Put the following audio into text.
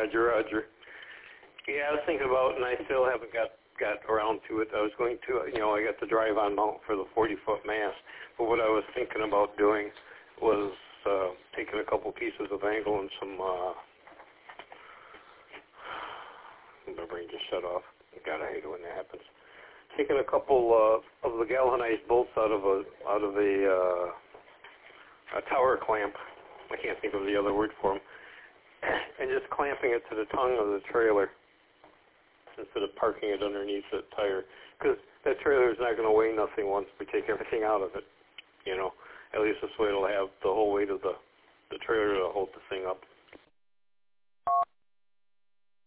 Roger, Roger. Yeah, I was thinking about, and I still haven't got around to it. I was going to, I got the drive-on mount for the 40-foot mast, but what I was thinking about doing was taking a couple pieces of angle and some, my brain just shut off. God, I hate it when that happens. Taking a couple of the galvanized bolts out of a tower clamp. I can't think of the other word for them. And just clamping it to the tongue of the trailer instead of parking it underneath the tire. Because that trailer is not going to weigh nothing once we take everything out of it. At least this way it'll have the whole weight of the trailer to hold the thing up.